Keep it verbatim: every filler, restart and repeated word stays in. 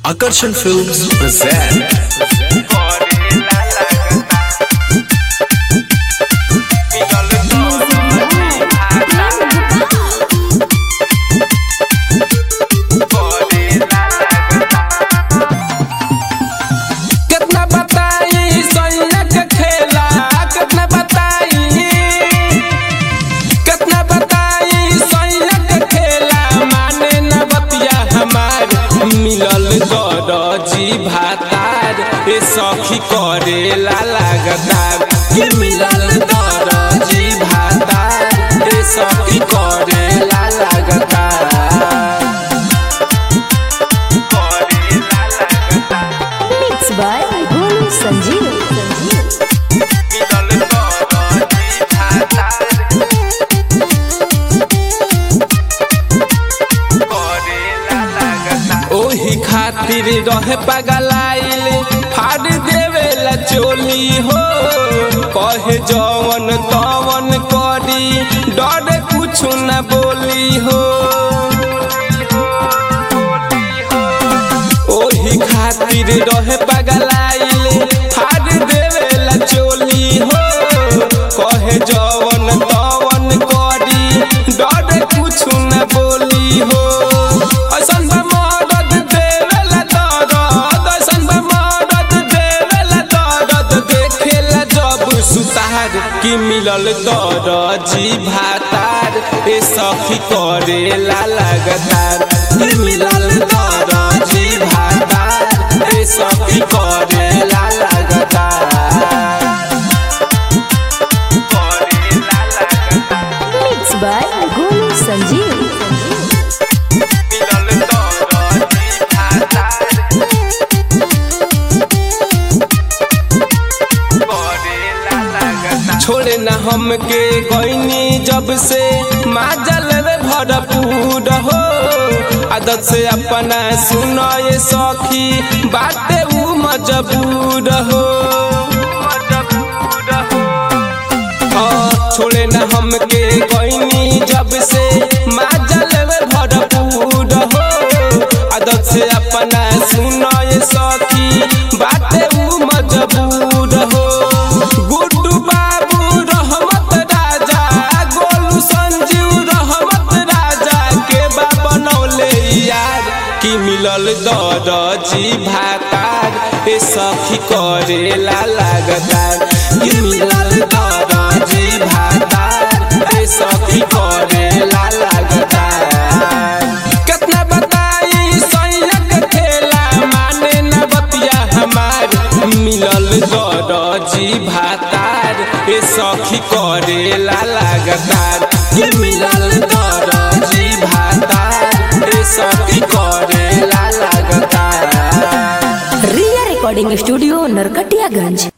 Akarshan Films present जी भातार ए सखी करेला लगातार ये मिलल दरजी भातार ए सखी करेला लगातार मिक्स बाय गोलू संजीव ओही खातिर रहे पगलाइल फाड़ देवेला चोली हो कहे जवन तवन करी डर कुछ न बोली हो ओही खातिर रहे पगलाइल फाड़ देवेला चोली हो कहे जवन तवन करी डर कुछ न बोली हो ऐसन कि मिलल दरजी भातार ए सखी करेला लगातार कि मिलल दरजी भातार ए सखी करेला लगातार मिक्स बाय गोलू संजीव छोड़े न हमके गईनी जब से माजल रे भरपूर हो आदत से अपना सुनो ये सखी बातें ऊ मजबूर हो छोड़े न हमके गईनी जब से माजल रे भरपूर हो आदत से अपना सुनो ये सखी बातें ऊ मजबूर हो गुड्डू बाबू रहमत राजा गोलू संजीव रहमत राजा के बाबा नौले यार कि मिलल दरजी भातार ए सखी करेला लगातार कि मिलल दरजी भातार ए सखी करेला लगातार कितना बताई सैयद खेला माने न बतिया हमार मिलल दरजी भातार ए सखी करेला लगातार ये मिलल दरजी भातार ए सखी करेला लगातार रिया रिकॉर्डिंग स्टूडियो नरकटियागंज।